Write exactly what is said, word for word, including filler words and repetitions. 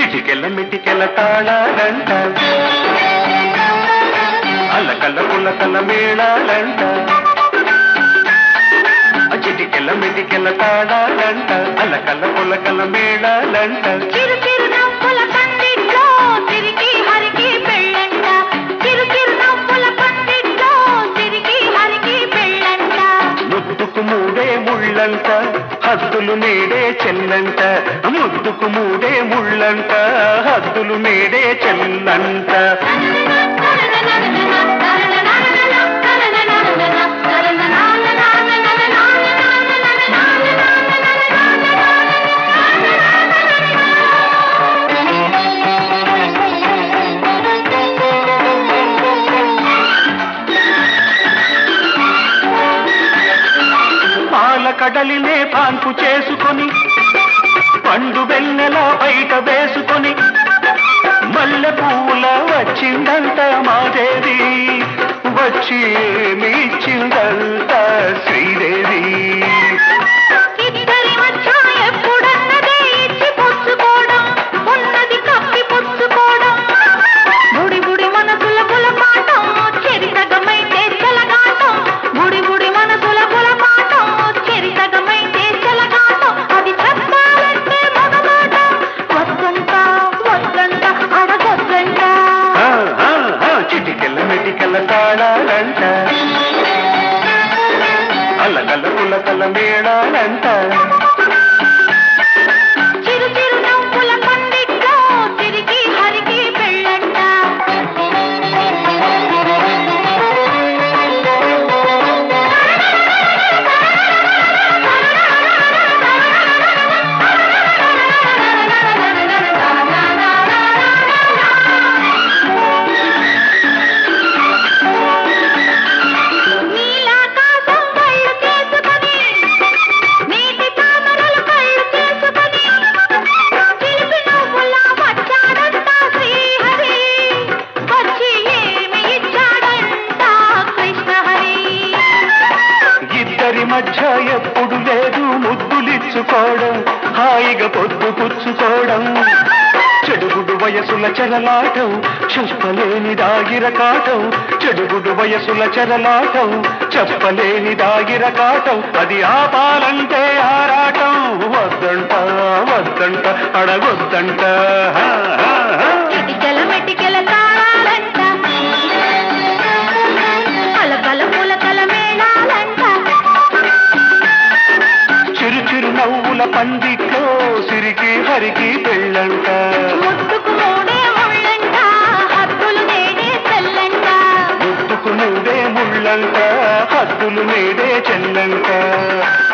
చిటికెల మిటికెల తాళాలంట అల్లకల్ల పుల్లకల్ల మేళాలంట చిటికెల మిటికెల తాళాలంట అల్లకల్ల పుల్లకల్ల మేళాలంట చిరు చిరు నవ్వుల పందిట్లో తిరిగి హరికి పెళ్ళంట చిరు చిరు నవ్వుల పందిట్లో తిరిగి హరికి పెళ్ళంట ముద్దుకు మూడే ముళ్ళంట హద్దులు నేడే చెల్లంట ముద్దుకు మూడే ముళ్ళంట హద్దులు నేడే చెల్లంట కడలినే పాన్పు చేసుకొని పండు వెన్నెల బయట వేసుకొని మల్లె పూల వచ్చిందంట మాదేవి వచ్చి ఏమి ఇచ్చిందంట శ్రీదేవి ఇద్దరి మధ్య ఎప్పుడన్నదే ఇచ్చి పుచ్చుకోవడం ఉన్నది కప్పి పుచ్చుకోవడం బుడి బుడి మనసుల గులపాటం చెరితగమైతే చెలగాటం బుడి బుడి మనసుల గులపాటం చెరితగమైతే చెలగాటం అది చెప్పాలంటే మగమాట వద్దంట వద్దంట అడగొద్దంట చిటికెళ్ళ మెటికెళ్ళ తాళాలంట అల్లకల్ల పుల్లకల్ల మేళాలంట చిరు చిరు నవ్వుల పందిట్లో తిరిగి హరికి పెళ్ళంట నీలాకాశం కళ్ళు చేసుకొని నీటి తామరలు కళ్ళు చేసుకొని చిలిపి నవ్వులా వచ్చాడంట శ్రీహరి వచ్చి ఏమి ఇచ్చాడంట కృష్ణహరి ఇద్దరి మధ్య ఎప్పుడు లేదు ముద్దులిచ్చుకోవడం హాయిగా పొద్దు పుచ్చుకోవడం చెడుగుడు వయసుల చెరలాటం చెప్పలేని దాగిరకాటం చెడుగుడు వయసుల చెరలాటం చెప్పలేని దాగిరకాటం అది ఆపాలంటే ఆరాటం వద్దంట వద్దంట అడగొద్దంట చిటికెల మెటికెల తాళాలంట అలకల పులకల మేళాలంట చిరు చిరు నవ్వుల పందిట్లో సిరికి హరికి పెళ్ళంట ముద్దుకు మూడే ముళ్ళంట హద్దులు నేడే చెల్లంట ముద్దుకు నువ్వే ముళ్ళంట హద్దులు నేడే చెల్లంట